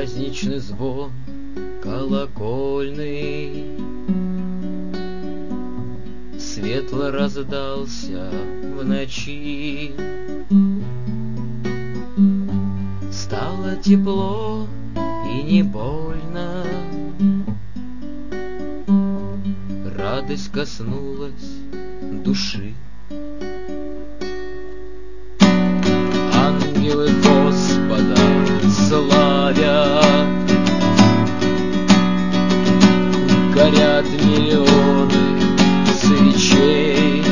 праздничный звон колокольный светло раздался в ночи. Стало тепло и не больно, радость коснулась души. Ангелы Господа славят, горят миллионы свечей.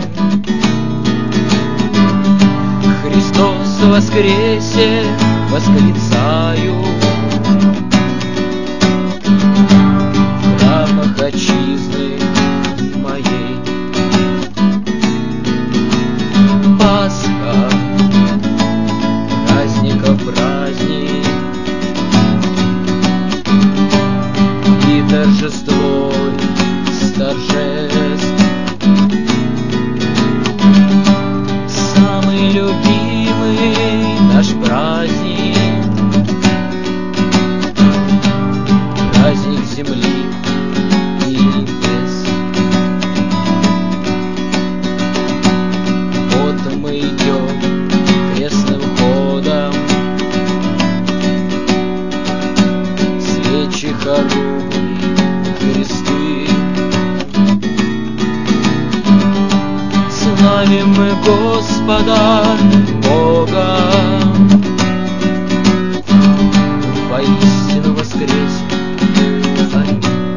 Христос воскресе, восклицаю в храмах отчизны моей. Пасха, праздников праздник, и торжество из торжеств. Самый любимый наш праздник, праздник земли и небес. Вот мы идем крестным ходом, свечи, хоругви, кресты. Славим мы Господа Бога, воистину воскресе. Аминь.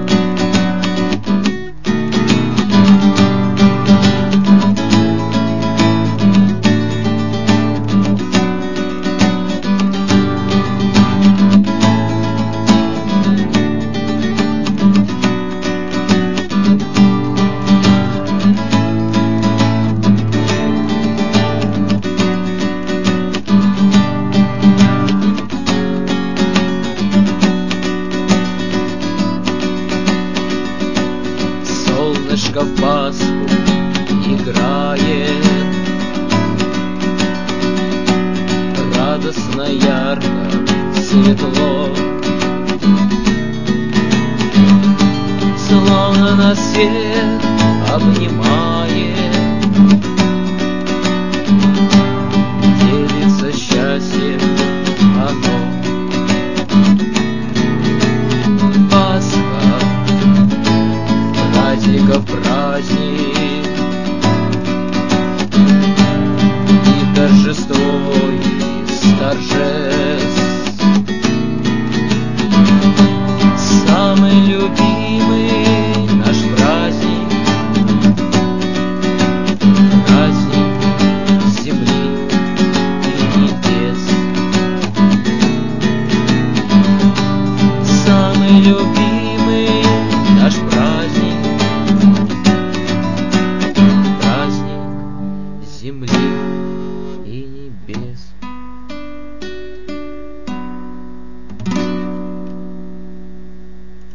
Солнышко в Пасху играет, радостно, ярко, светло, словно нас всех обнимает.